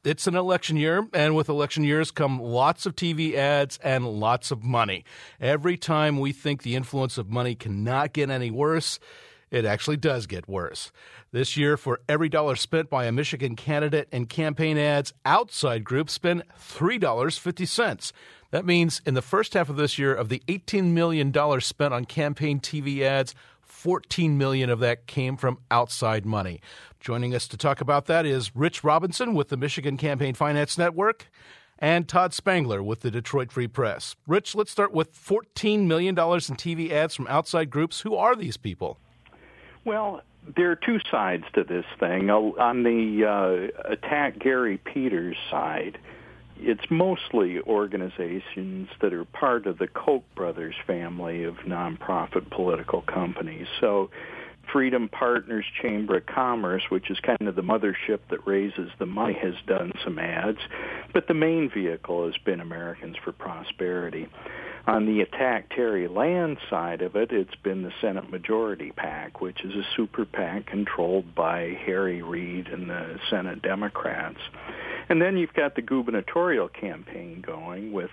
It's an election year, and with election years come lots of TV ads and lots of money. Every time we think the influence of money cannot get any worse, it actually does get worse. This year, for every dollar spent by a Michigan candidate in campaign ads, outside groups spend $3.50. That means in the first half of this year, of the $18 million spent on campaign TV ads, $14 million of that came from outside money. Joining us to talk about that is Rich Robinson with the Michigan Campaign Finance Network and Todd Spangler with the Detroit Free Press. Rich, let's start with $14 million in TV ads from outside groups. Who are these people? Well, there are two sides to this thing. On the Attack Gary Peters side, it's mostly organizations that are part of the Koch brothers family of nonprofit political companies. So Freedom Partners Chamber of Commerce, which is kind of the mothership that raises the money, has done some ads. But the main vehicle has been Americans for Prosperity. On the Attack Terry Land side of it, it's been the Senate Majority PAC, which is a super PAC controlled by Harry Reid and the Senate Democrats. And then you've got the gubernatorial campaign going with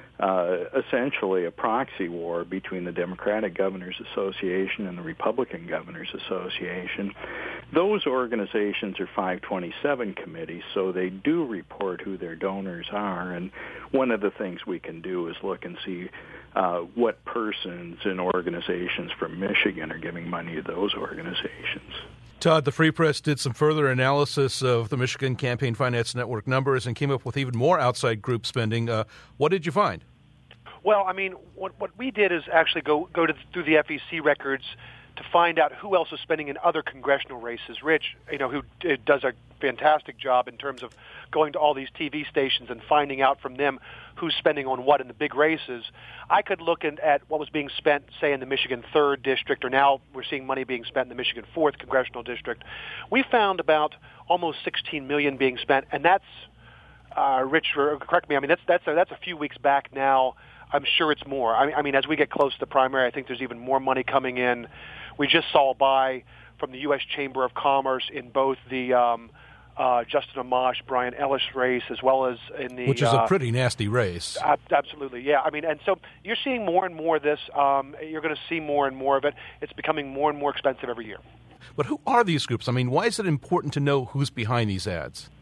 essentially a proxy war between the Democratic Governors Association and the Republican Governors Association. Those organizations are 527 committees, so they do report who their donors are. And one of the things we can do is look and see what persons and organizations from Michigan are giving money to those organizations. Todd, the Free Press did some further analysis of the Michigan Campaign Finance Network numbers and came up with even more outside group spending. What did you find? Well, I mean, what we did is actually go through the FEC records to find out who else was spending in other congressional races. Rich, who does a fantastic job in terms of going to all these TV stations and finding out from them who's spending on what in the big races. I could look at what was being spent, say, in the Michigan 3rd District, or now we're seeing money being spent in the Michigan 4th Congressional District. We found about almost $16 million being spent, and that's, Rich, correct me, I mean, that's a few weeks back now. I'm sure it's more. I mean, as we get close to the primary, I think there's even more money coming in. We just saw a buy from the U.S. Chamber of Commerce in both the Justin Amash, Brian Ellis race, as well as in the... Which is a pretty nasty race. Absolutely, yeah. I mean, and so you're seeing more and more of this. You're going to see more and more of it. It's becoming more and more expensive every year. But who are these groups? I mean, why is it important to know who's behind these ads?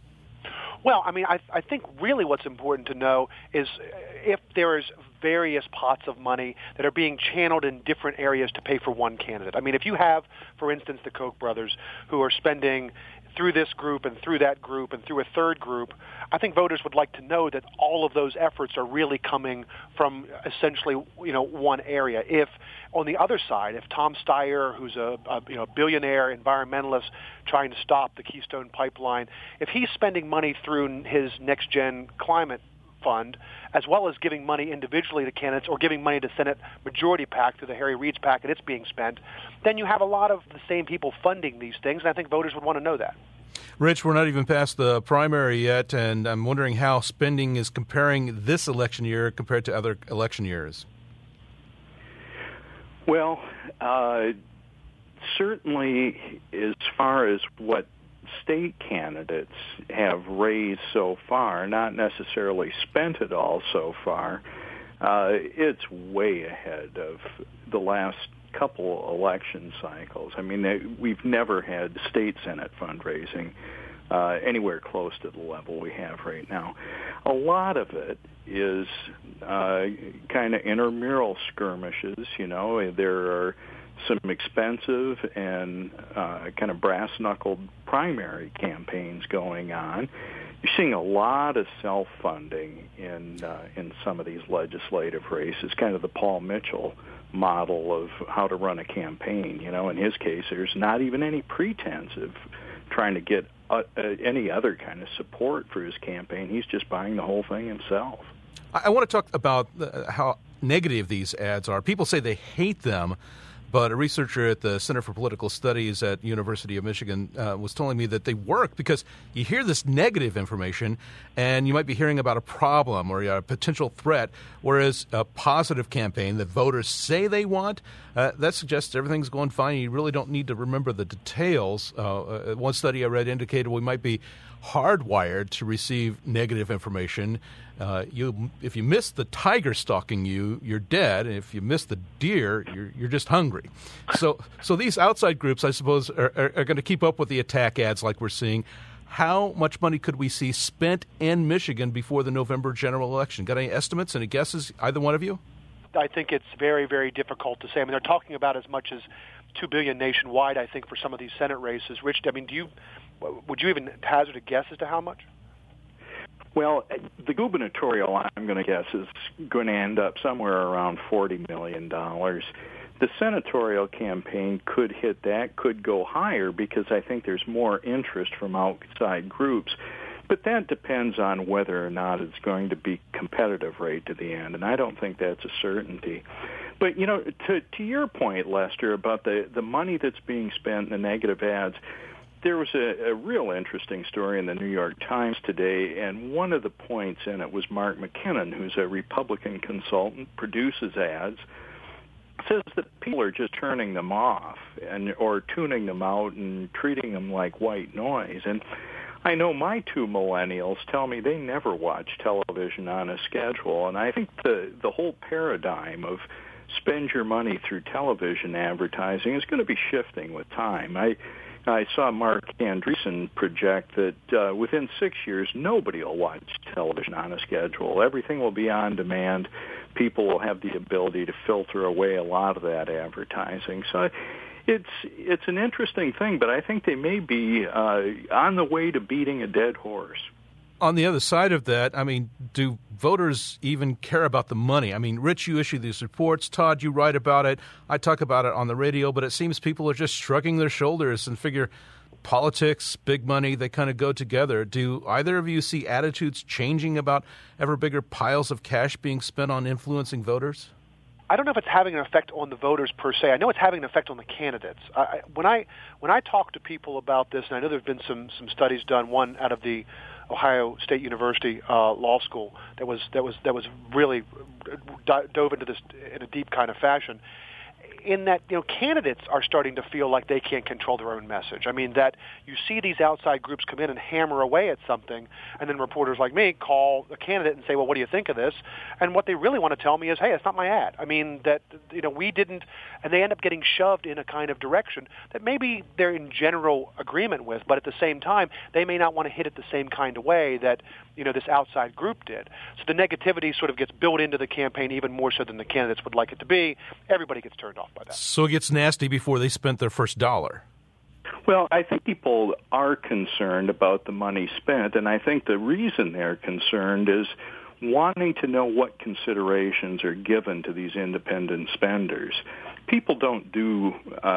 Well, I mean, I think really what's important to know is if there is various pots of money that are being channeled in different areas to pay for one candidate. I mean, if you have, for instance, the Koch brothers who are spending through this group and through that group and through a third group, I think voters would like to know that all of those efforts are really coming from essentially, one area. If on the other side, if Tom Steyer, who's a billionaire environmentalist trying to stop the Keystone Pipeline, if he's spending money through his Next Gen Climate Fund, as well as giving money individually to candidates or giving money to Senate Majority PAC through the Harry Reid's PAC and it's being spent, then you have a lot of the same people funding these things, and I think voters would want to know that. Rich, we're not even past the primary yet, and I'm wondering how spending is comparing this election year compared to other election years. Well, certainly as far as what state candidates have raised so far, not necessarily spent it all so far, it's way ahead of the last couple election cycles. I mean, we've never had state Senate fundraising anywhere close to the level we have right now. A lot of it is kind of intramural skirmishes. There are some expensive and kind of brass-knuckled primary campaigns going on. You're seeing a lot of self-funding in some of these legislative races, kind of the Paul Mitchell model of how to run a campaign. In his case, there's not even any pretense of trying to get any other kind of support for his campaign. He's just buying the whole thing himself. I want to talk about how negative these ads are. People say they hate them, but a researcher at the Center for Political Studies at University of Michigan was telling me that they work because you hear this negative information and you might be hearing about a problem or a potential threat, whereas a positive campaign that voters say they want, that suggests everything's going fine. You really don't need to remember the details. One study I read indicated we might be hardwired to receive negative information. If you miss the tiger stalking you, you're dead. And if you miss the deer, you're just hungry. So these outside groups, I suppose, are going to keep up with the attack ads like we're seeing. How much money could we see spent in Michigan before the November general election? Got any estimates, any guesses, either one of you? I think it's very, very difficult to say. I mean, they're talking about as much as $2 billion nationwide, I think, for some of these Senate races. Rich, I mean, would you even hazard a guess as to how much? Well, the gubernatorial, I'm going to guess, is going to end up somewhere around $40 million. The senatorial campaign could hit that, could go higher, because I think there's more interest from outside groups. But that depends on whether or not it's going to be competitive right to the end, and I don't think that's a certainty. But, you know, to your point, Lester, about the money that's being spent in the negative ads, there was a real interesting story in the New York Times today, and one of the points in it was Mark McKinnon, who's a Republican consultant, produces ads, says that people are just turning them off or tuning them out and treating them like white noise. And I know my two millennials tell me they never watch television on a schedule, and I think the whole paradigm of spend your money through television advertising is going to be shifting with time. I saw Mark Andreessen project that within 6 years, nobody will watch television on a schedule. Everything will be on demand. People will have the ability to filter away a lot of that advertising. So it's an interesting thing, but I think they may be on the way to beating a dead horse. On the other side of that, I mean, do voters even care about the money? I mean, Rich, you issue these reports. Todd, you write about it. I talk about it on the radio, but it seems people are just shrugging their shoulders and figure politics, big money, they kind of go together. Do either of you see attitudes changing about ever bigger piles of cash being spent on influencing voters? I don't know if it's having an effect on the voters per se. I know it's having an effect on the candidates. When I talk to people about this, and I know there have been some studies done, one out of the Ohio State University Law School that was really dove into this in a deep kind of fashion, in that, you know, candidates are starting to feel like they can't control their own message. I mean, that you see these outside groups come in and hammer away at something, and then reporters like me call the candidate and say, well, what do you think of this? And what they really want to tell me is, hey, it's not my ad. I mean, that, you know, we didn't, and they end up getting shoved in a kind of direction that maybe they're in general agreement with, but at the same time, they may not want to hit it the same kind of way that, you know, this outside group did. So the negativity sort of gets built into the campaign even more so than the candidates would like it to be. Everybody gets turned off by that. So it gets nasty before they spent their first dollar. Well, I think people are concerned about the money spent, and I think the reason they're concerned is wanting to know what considerations are given to these independent spenders. People don't do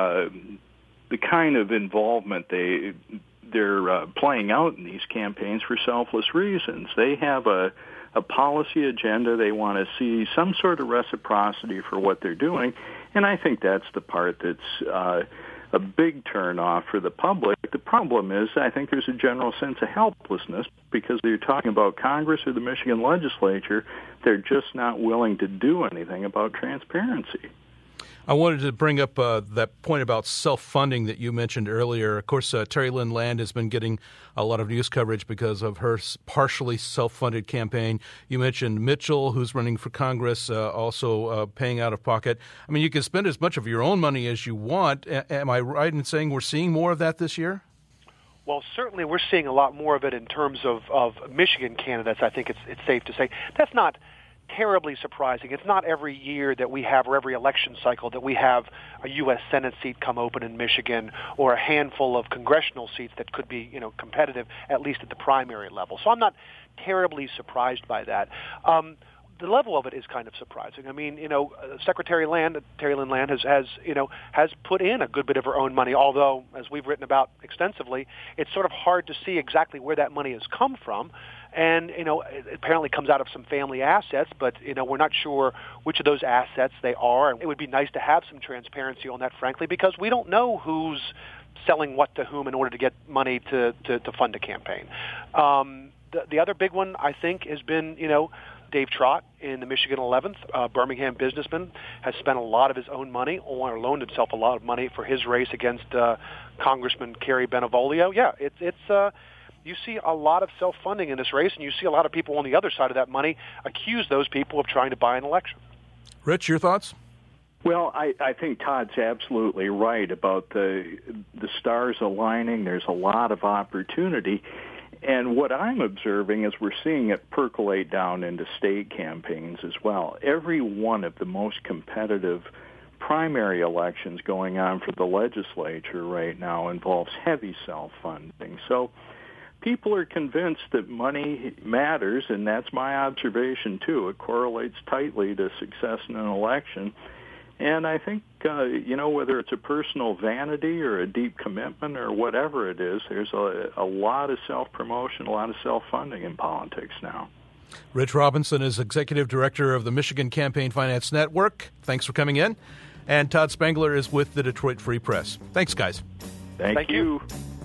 the kind of involvement they're playing out in these campaigns for selfless reasons. They have a policy agenda. They want to see some sort of reciprocity for what they're doing, and I think that's the part that's a big turnoff for the public. The problem is I think there's a general sense of helplessness because you're talking about Congress or the Michigan legislature. They're just not willing to do anything about transparency. I wanted to bring up that point about self-funding that you mentioned earlier. Of course, Terry Lynn Land has been getting a lot of news coverage because of her partially self-funded campaign. You mentioned Mitchell, who's running for Congress, also paying out of pocket. I mean, you can spend as much of your own money as you want. Am I right in saying we're seeing more of that this year? Well, certainly we're seeing a lot more of it in terms of Michigan candidates. I think it's safe to say. That's not terribly surprising. It's not every year that we have, or every election cycle, that we have a U.S. Senate seat come open in Michigan or a handful of congressional seats that could be, you know, competitive, at least at the primary level. So I'm not terribly surprised by that. The level of it is kind of surprising. I mean, you know, Terry Lynn Land has put in a good bit of her own money, although, as we've written about extensively, it's sort of hard to see exactly where that money has come from. And, you know, it apparently comes out of some family assets, but, you know, we're not sure which of those assets they are. And it would be nice to have some transparency on that, frankly, because we don't know who's selling what to whom in order to get money to fund a campaign. The other big one, I think, has been, you know, Dave Trott in the Michigan 11th, Birmingham businessman, has spent a lot of his own money or loaned himself a lot of money for his race against Congressman Kerry Benevolio. Yeah, it's you see a lot of self-funding in this race, and you see a lot of people on the other side of that money accuse those people of trying to buy an election. Rich, your thoughts? Well, I think Todd's absolutely right about the stars aligning. There's a lot of opportunity. And what I'm observing is we're seeing it percolate down into state campaigns as well. Every one of the most competitive primary elections going on for the legislature right now involves heavy self-funding. So people are convinced that money matters, and that's my observation too. It correlates tightly to success in an election. And I think, whether it's a personal vanity or a deep commitment or whatever it is, there's a lot of self-promotion, a lot of self-funding in politics now. Rich Robinson is Executive Director of the Michigan Campaign Finance Network. Thanks for coming in. And Todd Spangler is with the Detroit Free Press. Thanks, guys. Thank you.